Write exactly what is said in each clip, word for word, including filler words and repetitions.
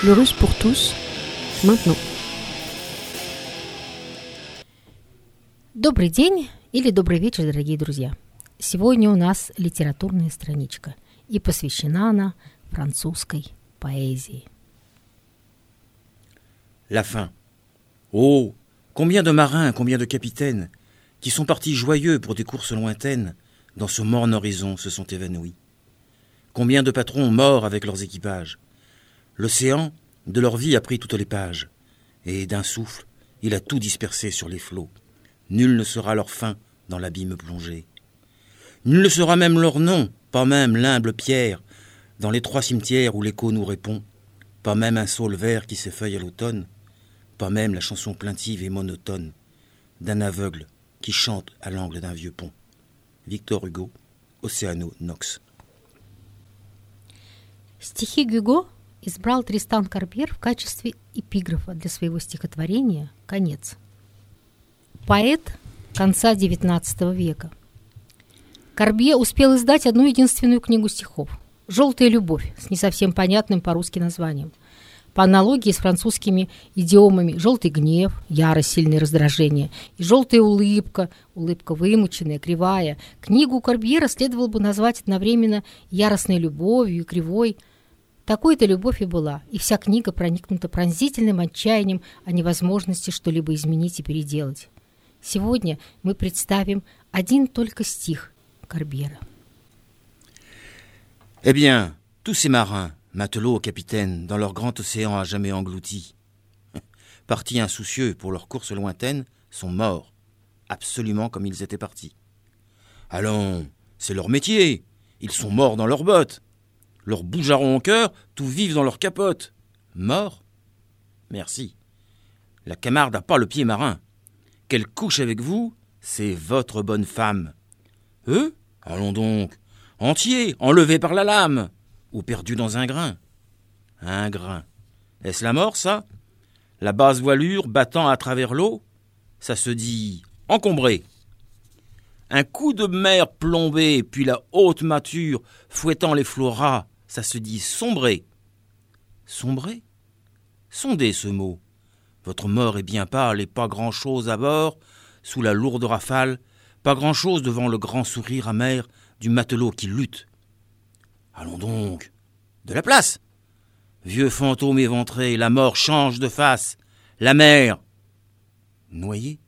Le russe pour tous, maintenant. Добрый день или добрый вечер, дорогие друзья. Сегодня у нас литературная страничка, и посвящена она французской поэзии. La fin. Oh, combien de marins, combien de capitaines, qui sont partis joyeux pour des courses lointaines, dans ce morne horizon se sont évanouis. Combien de patrons morts avec leurs équipages. L'océan, de leur vie, a pris toutes les pages, et d'un souffle, il a tout dispersé sur les flots. Nul ne sera leur fin dans l'abîme plongé. Nul ne sera même leur nom, pas même l'humble pierre, dans les trois cimetières où l'écho nous répond, pas même un saule vert qui s'effeuille à l'automne, pas même la chanson plaintive et monotone d'un aveugle qui chante à l'angle d'un vieux pont. Victor Hugo, Océano Nox. Стихи Гюго избрал Тристан Корбьер в качестве эпиграфа для своего стихотворения «Конец». Поэт конца девятнадцатого века. Корбье успел издать одну единственную книгу стихов «Желтая любовь» с не совсем понятным по-русски названием. По аналогии с французскими идиомами «желтый гнев», «ярость, сильное раздражение» и «желтая улыбка», улыбка вымученная, кривая. Книгу Корбьера следовало бы назвать одновременно яростной любовью и кривой. Такой-то любовь и была, и вся книга проникнута пронзительным отчаянием о невозможности что-либо изменить и переделать. Сегодня мы представим один только стих Корбьера. Eh bien, tous ces marins, matelots, capitaines, dans leur grand océan à jamais englouti, partis insoucieux pour leurs courses lointaines, sont morts, absolument comme ils étaient partis. Allons, c'est leur métier, ils sont morts dans leurs bottes. Leurs boujarons au cœur, tout vivent dans leur capote. Morts ? Merci. La Camarde n'a pas le pied marin. Qu'elle couche avec vous, c'est votre bonne femme. Eux ? Allons donc, entiers, enlevés par la lame, ou perdus dans un grain. Un grain. Est-ce la mort, ça ? La basse voilure battant à travers l'eau ? Ça se dit encombré. Un coup de mer plombé, puis la haute mâture fouettant les flots ras, ça se dit sombrer. Sombrer ? Sondez ce mot. Votre mort est bien pâle et pas grand-chose à bord, sous la lourde rafale, pas grand-chose devant le grand sourire amer du matelot qui lutte. Allons donc, de la place. Vieux fantôme éventré, la mort change de face. La mer, noyée.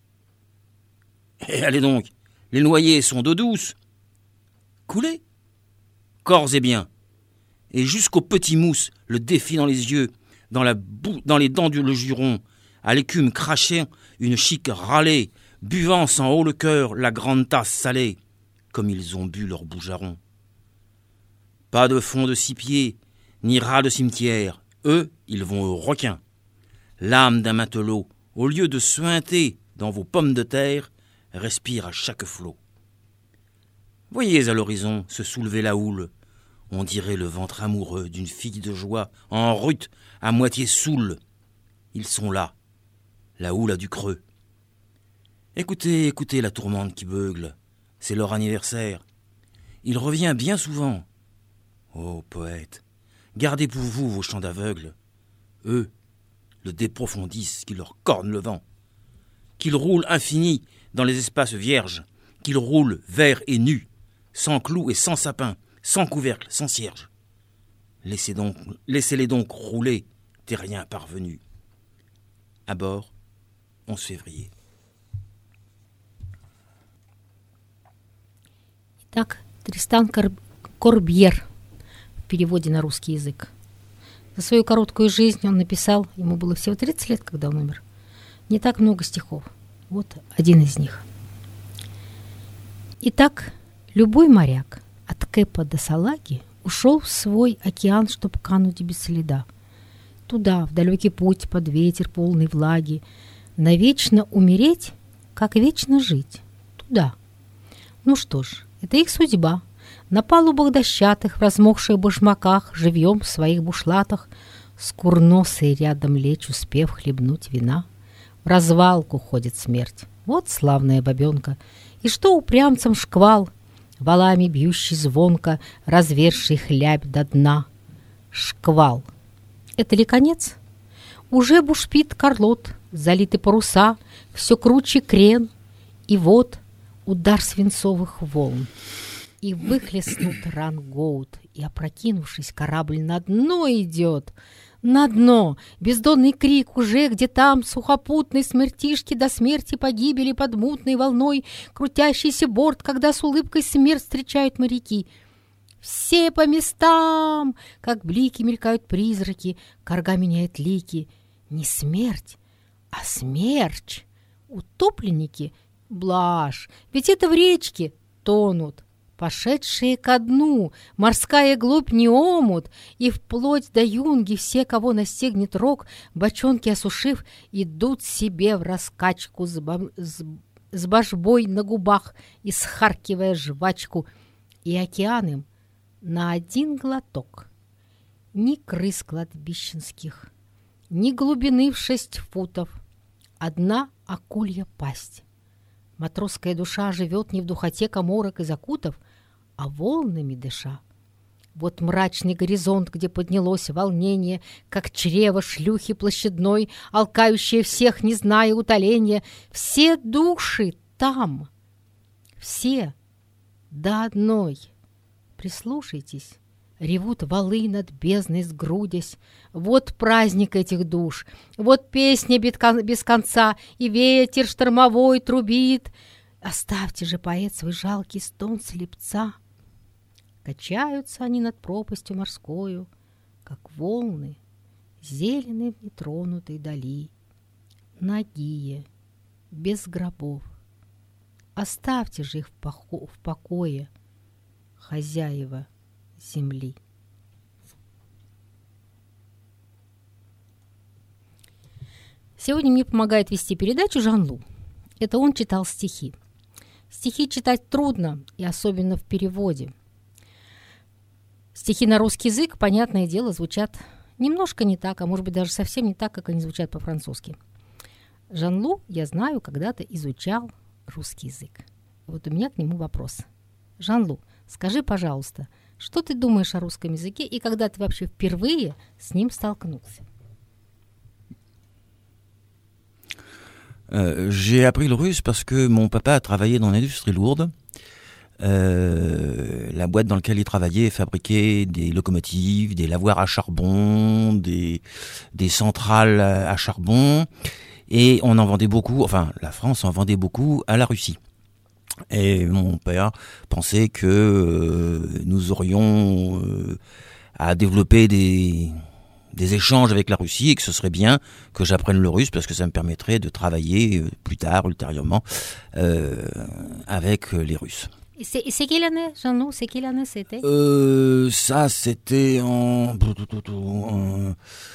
Et allez donc, les noyés sont d'eau douce. Coulés. Corps et bien. Et jusqu'au petit mousse, le défi dans les yeux, dans, la bou- dans les dents du le juron, à l'écume crachée, une chique râlée, buvant sans haut le cœur la grande tasse salée, comme ils ont bu leur boujaron. Pas de fond de six pieds, ni rat de cimetière, eux, ils vont au requin. L'âme d'un matelot, au lieu de suinter dans vos pommes de terre, respire à chaque flot. Voyez à l'horizon se soulever la houle, on dirait le ventre amoureux d'une fille de joie, en rut, à moitié saoule. Ils sont là, la houle a du creux. Écoutez, écoutez la tourmente qui beugle, c'est leur anniversaire. Il revient bien souvent. Ô poète, gardez pour vous vos chants d'aveugles. Eux, le déprofondissent, qui leur corne le vent. Qu'ils roulent infini dans les espaces vierges, qu'ils roulent verts et nus, sans clous et sans sapin, sans couvercle, sans cierge. Laissez donc, laissez-les donc rouler, terriens parvenus. À bord, onze février. Итак, Тристан Кор... Корбьер в переводе на русский язык. За свою короткую жизнь он написал, ему было всего тридцать лет, когда он умер, не так много стихов. Вот один из них. Итак, любой моряк от Кэпа до Салаги ушел в свой океан, чтоб кануть без следа. Туда, в далекий путь, под ветер полный влаги, навечно умереть, как вечно жить. Туда. Ну что ж, это их судьба. На палубах дощатых, в размокших башмаках, живьем в своих бушлатах, с курносой рядом лечь, успев хлебнуть вина. В развалку ходит смерть. Вот славная бабенка. И что упрямцам шквал, валами бьющий звонко, разверший хлябь до дна. Шквал. Это ли конец? Уже бушпит Карлот, залиты паруса, все круче крен, и вот удар свинцовых волн. И выхлестнут рангоут, и, опрокинувшись, корабль на дно идет. На дно! Бездонный крик уже, где там сухопутной смертишки до смерти погибели под мутной волной, крутящийся борт, когда с улыбкой смерть встречают моряки. Все по местам! Как блики мелькают призраки, корга меняет лики. Не смерть, а смерч. Утопленники — блажь, ведь это в речке тонут. Пошедшие ко дну, морская глубь не омут, и вплоть до юнги все, кого настигнет рок, бочонки осушив, идут себе в раскачку с, бом... с... с божбой на губах, исхаркивая жвачку, и океан им на один глоток. Ни крыс кладбищенских, ни глубины в шесть футов, одна акулья пасть. Матросская душа живет не в духоте каморок и закутов, а волнами дыша. Вот мрачный горизонт, где поднялось волнение, как чрево шлюхи площадной, алкающее всех, не зная утоления. Все души там, все до одной. Прислушайтесь. Ревут валы над бездной сгрудясь. Вот праздник этих душ, вот песня без конца, и ветер штормовой трубит. Оставьте же, поэт, свой жалкий стон слепца. Качаются они над пропастью морскою, как волны, зелены в нетронутой дали, нагие, без гробов. Оставьте же их в, похо- в покое, хозяева земли. Сегодня мне помогает вести передачу Жан-Лу. Это он читал стихи. Стихи читать трудно, и особенно в переводе. Стихи на русский язык, понятное дело, звучат немножко не так, а может быть даже совсем не так, как они звучат по-французски. Жан-Лу, я знаю, когда-то изучал русский язык. Вот у меня к нему вопрос. Жан-Лу, скажи, пожалуйста, что ты думаешь о русском языке и когда ты вообще впервые с ним столкнулся? Euh, j'ai appris le russe parce que mon papa a travaillé dans l'industrie lourde. Euh, la boîte dans laquelle il travaillait fabriquait des locomotives, des lavoirs à charbon, des, des centrales à charbon. Et on en vendait beaucoup, enfin la France en vendait beaucoup à la Russie. Et mon père pensait que euh, nous aurions euh, à développer des... des échanges avec la Russie et que ce serait bien que j'apprenne le russe parce que ça me permettrait de travailler euh, plus tard, ultérieurement, euh, avec euh, les Russes. Et c'est, c'est quelle année, Jean-Loup? C'est quelle année c'était euh, Ça, c'était en... en,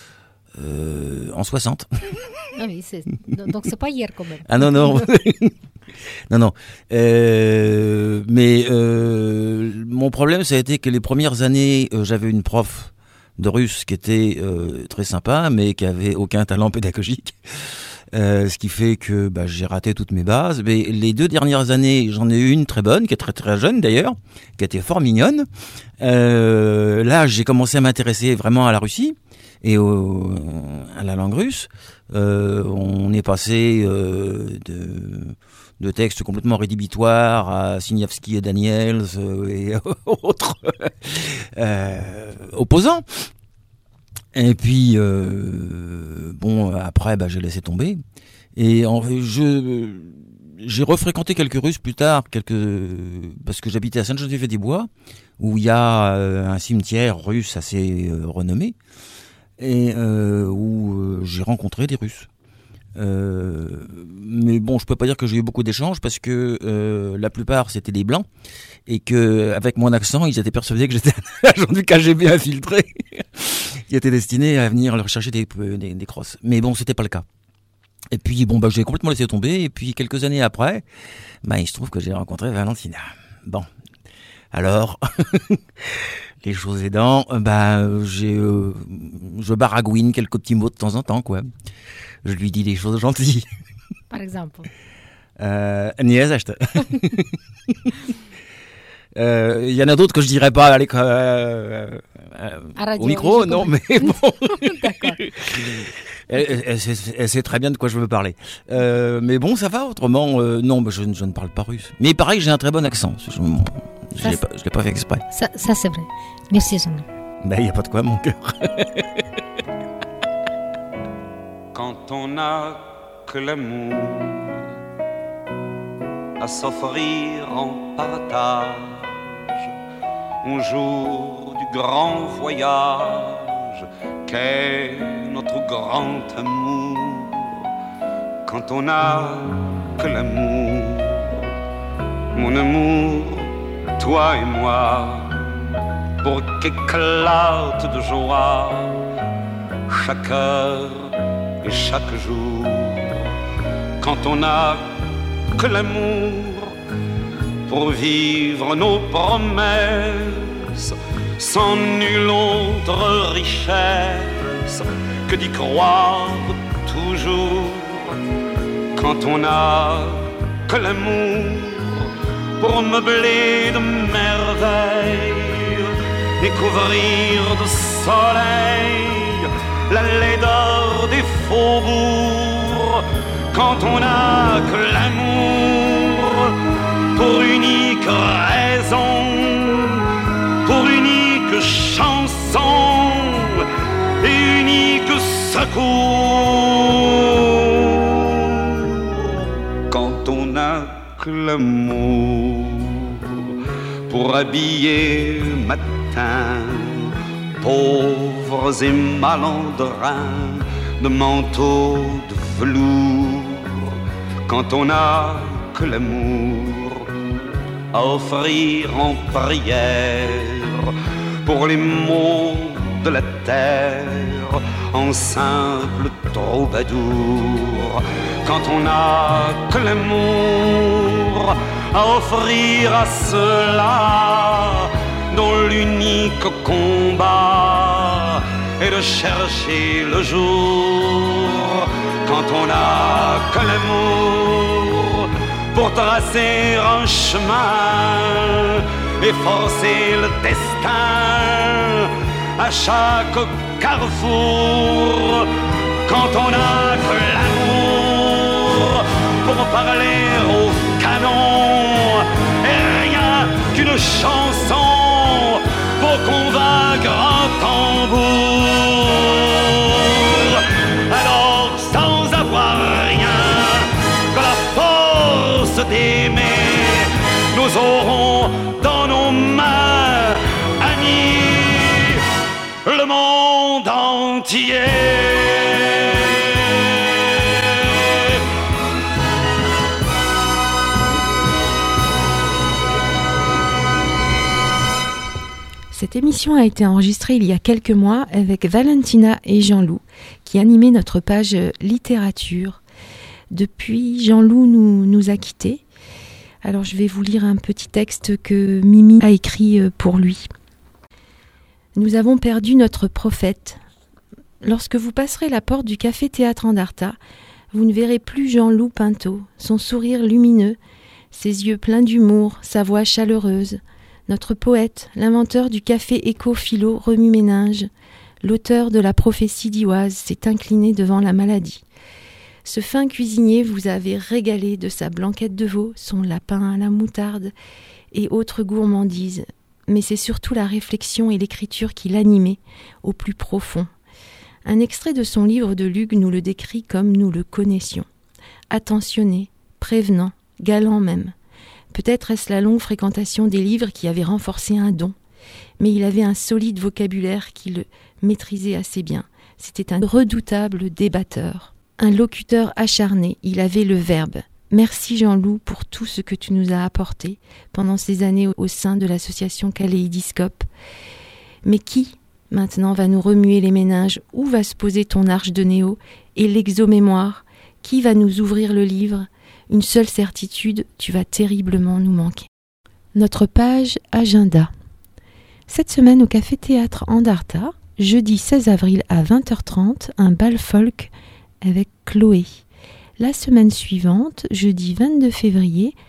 euh, en soixante. Ah oui, c'est... donc c'est pas hier quand même. Ah non, non. non, non. Euh, mais euh, mon problème, ça a été que les premières années, euh, j'avais une prof de russe qui était euh, très sympa, mais qui avait aucun talent pédagogique. Euh, ce qui fait que bah, j'ai raté toutes mes bases. Mais les deux dernières années, j'en ai eu une très bonne, qui est très très jeune d'ailleurs, qui était fort mignonne. Euh, là, j'ai commencé à m'intéresser vraiment à la Russie et au, à la langue russe. Euh, on est passé euh, de, de textes complètement rédhibitoires à Signavski et Daniels euh, et autres euh, opposants. Et puis, euh, bon, après, bah, j'ai laissé tomber. Et en, je, j'ai refréquenté quelques Russes plus tard, quelques, parce que j'habitais à Sainte-Geneviève-des-Bois, où il y a euh, un cimetière russe assez euh, renommé, et euh, où euh, j'ai rencontré des Russes. Euh, mais bon, je peux pas dire que j'ai eu beaucoup d'échanges parce que euh, la plupart c'était des blancs et que avec mon accent, ils étaient persuadés que j'étais un agent du K G B infiltré qui était destiné à venir leur chercher des, des, des crosses. Mais bon, c'était pas le cas. Et puis bon, bah j'ai complètement laissé tomber. Et puis quelques années après, bah il se trouve que j'ai rencontré Valentina. Bon, alors les choses aidant, bah j'ai, euh, je baragouine quelques petits mots de temps en temps, quoi. Je lui dis des choses gentilles. Par exemple. Euh, не за что. Il euh, y en a d'autres que je dirais pas aller euh, euh, radio, au micro, non, mais bon. D'accord. Elle, elle, elle, sait, elle sait très bien de quoi je veux parler. Euh, mais bon, ça va. Autrement, euh, non, bah, je, je ne parle pas russe. Mais pareil, j'ai un très bon accent. Je ne l'ai pas, pas fait exprès. Ça, ça c'est vrai. Merci, Jean. Ben, il n'y a pas de quoi, mon cœur. Quand on n'a que l'amour à s'offrir en partage, un jour du grand voyage qu'est notre grand amour. Quand on n'a que l'amour, mon amour, toi et moi, pour qu'éclate de joie chaque heure et chaque jour. Quand on n'a que l'amour pour vivre nos promesses, sans nulle autre richesse que d'y croire toujours. Quand on n'a que l'amour pour meubler de merveilles et couvrir de soleil la laideur des faubourgs. Quand on n'a que l'amour pour unique raison, pour unique chanson et unique secours. Quand on n'a que l'amour pour habiller matin pauvres et malandrins de manteaux de velours. Quand on n'a que l'amour à offrir en prière pour les maux de la terre en simple troubadour. Quand on n'a que l'amour à offrir à ceux-là dont l'unique combat est de chercher le jour. Quand on n'a que l'amour pour tracer un chemin et forcer le destin à chaque carrefour. Quand on n'a que l'amour pour parler au canon et rien qu'une chanson pour convaincre un tambour. Alors sans avoir rien que la force d'aimer, nous aurons dans nos mains, amis, le monde entier. Cette émission a été enregistrée il y a quelques mois avec Valentina et Jean-Loup qui animaient notre page littérature. Depuis, Jean-Loup nous, nous a quittés. Alors je vais vous lire un petit texte que Mimi a écrit pour lui. Nous avons perdu notre prophète. Lorsque vous passerez la porte du café-théâtre Andarta, vous ne verrez plus Jean-Loup Pinto, son sourire lumineux, ses yeux pleins d'humour, sa voix chaleureuse. Notre poète, l'inventeur du café éco-philo remue-ménage, l'auteur de la prophétie d'Iwaz s'est incliné devant la maladie. Ce fin cuisinier vous avait régalé de sa blanquette de veau, son lapin à la moutarde et autres gourmandises, mais c'est surtout la réflexion et l'écriture qui l'animaient au plus profond. Un extrait de son livre de Lugue nous le décrit comme nous le connaissions. Attentionné, prévenant, galant même. Peut-être est-ce la longue fréquentation des livres qui avait renforcé un don, mais il avait un solide vocabulaire qui le maîtrisait assez bien. C'était un redoutable débatteur, un locuteur acharné, il avait le verbe. Merci Jean-Loup pour tout ce que tu nous as apporté pendant ces années au sein de l'association Kaléidiscope. Mais qui, maintenant, va nous remuer les méninges? Où va se poser ton arche de Néo et l'exomémoire? Qui va nous ouvrir le livre? Une seule certitude, tu vas terriblement nous manquer. Notre page agenda. Cette semaine au café-théâtre Andarta, jeudi seize avril à vingt heures trente, un bal folk avec Chloé. La semaine suivante, jeudi vingt-deux février,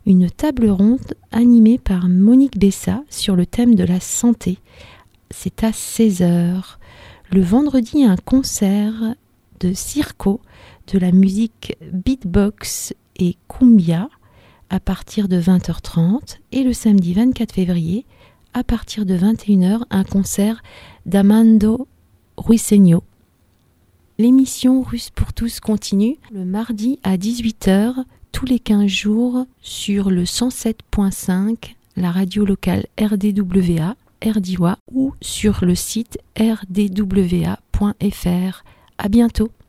une table ronde animée par Monique Bessa sur le thème de la santé. C'est à seize heures. Le vendredi, un concert de circo, de la musique beatbox et cumbia à partir de vingt heures trente. Et le samedi vingt-quatre février, à partir de vingt et une heures, un concert d'Amando Ruiseño. L'émission Russe pour tous continue le mardi à dix-huit heures, tous les quinze jours, sur le cent sept point cinq, la radio locale R D W A, Erdiwa, ou sur le site r d w a point f r. À bientôt.